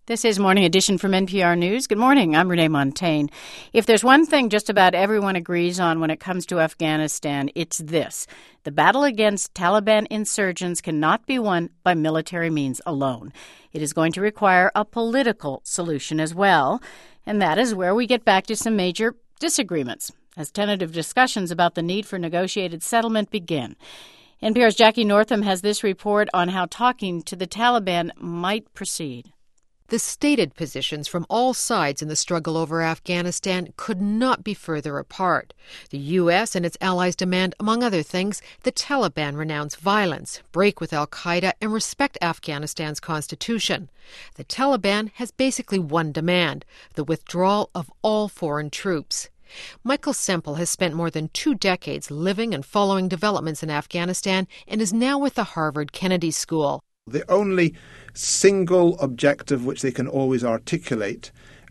This is Morning Edition from NPR News. Good morning. I'm Renee Montaigne. If there's one thing just about everyone agrees on when it comes to Afghanistan, it's this. The battle against Taliban insurgents cannot be won by military means alone. It is going to require a political solution as well. And that is where we get back to some major disagreements as tentative discussions about the need for negotiated settlement begin. NPR's Jackie Northam has this report on how talking to the Taliban might proceed. The stated positions from all sides in the struggle over Afghanistan could not be further apart. The U.S. and its allies demand, among other things, the Taliban renounce violence, break with al-Qaeda, and respect Afghanistan's constitution. The Taliban has basically one demand: the withdrawal of all foreign troops. Michael Semple has spent more than 2 decades living and following developments in Afghanistan and is now with the Harvard Kennedy School. The only single objective which they can always articulate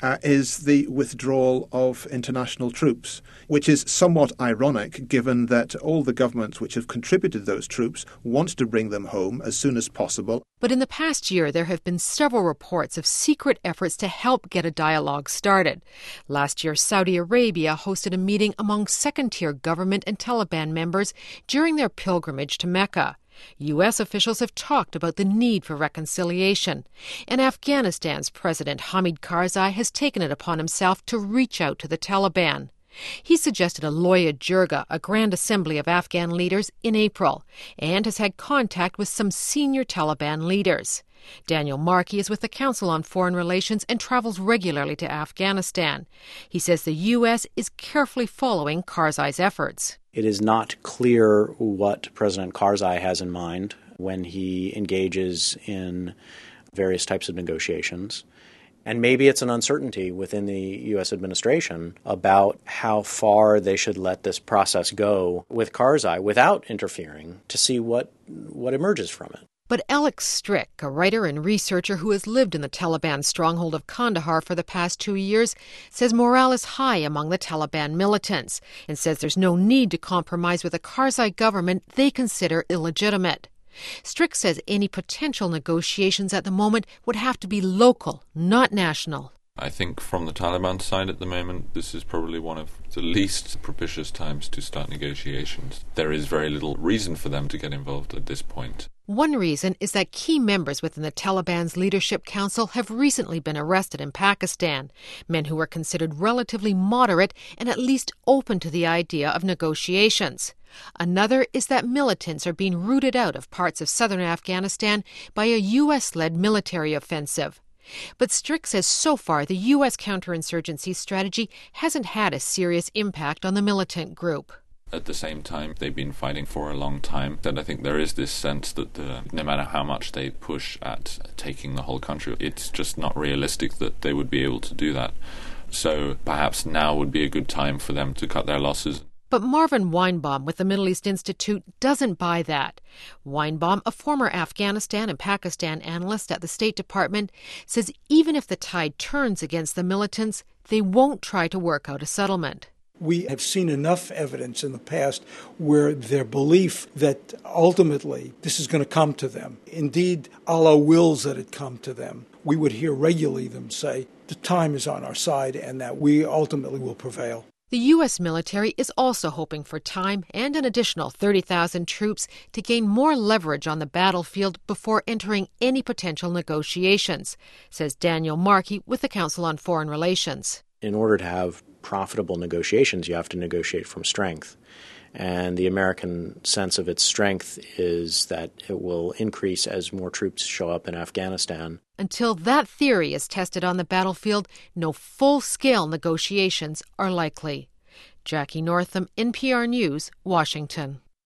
is the withdrawal of international troops, which is somewhat ironic given that all the governments which have contributed those troops want to bring them home as soon as possible. But in the past year, there have been several reports of secret efforts to help get a dialogue started. Last year, Saudi Arabia hosted a meeting among second-tier government and Taliban members during their pilgrimage to Mecca. U.S. officials have talked about the need for reconciliation, and Afghanistan's President Hamid Karzai has taken it upon himself to reach out to the Taliban. He suggested a Loya Jirga, a grand assembly of Afghan leaders, in April, and has had contact with some senior Taliban leaders. Daniel Markey is with the Council on Foreign Relations and travels regularly to Afghanistan. He says the U.S. is carefully following Karzai's efforts. It is not clear what President Karzai has in mind when he engages in various types of negotiations. And maybe it's an uncertainty within the U.S. administration about how far they should let this process go with Karzai without interfering to see what emerges from it. But Alex Strick, a writer and researcher who has lived in the Taliban stronghold of Kandahar for the past 2 years, says morale is high among the Taliban militants and says there's no need to compromise with a Karzai government they consider illegitimate. Strick says any potential negotiations at the moment would have to be local, not national. I think from the Taliban side at the moment, this is probably one of the least propitious times to start negotiations. There is very little reason for them to get involved at this point. One reason is that key members within the Taliban's leadership council have recently been arrested in Pakistan, men who were considered relatively moderate and at least open to the idea of negotiations. Another is that militants are being rooted out of parts of southern Afghanistan by a U.S.-led military offensive. But Strick says so far the U.S. counterinsurgency strategy hasn't had a serious impact on the militant group. At the same time, they've been fighting for a long time. And I think there is this sense that no matter how much they push at taking the whole country, it's just not realistic that they would be able to do that. So perhaps now would be a good time for them to cut their losses. But Marvin Weinbaum with the Middle East Institute doesn't buy that. Weinbaum, a former Afghanistan and Pakistan analyst at the State Department, says even if the tide turns against the militants, they won't try to work out a settlement. We have seen enough evidence in the past where their belief that ultimately this is going to come to them, indeed Allah wills that it come to them, we would hear regularly them say the time is on our side and that we ultimately will prevail. The U.S. military is also hoping for time and an additional 30,000 troops to gain more leverage on the battlefield before entering any potential negotiations, says Daniel Markey with the Council on Foreign Relations. In order to have profitable negotiations, you have to negotiate from strength. And the American sense of its strength is that it will increase as more troops show up in Afghanistan. Until that theory is tested on the battlefield, no full-scale negotiations are likely. Jackie Northam, NPR News, Washington.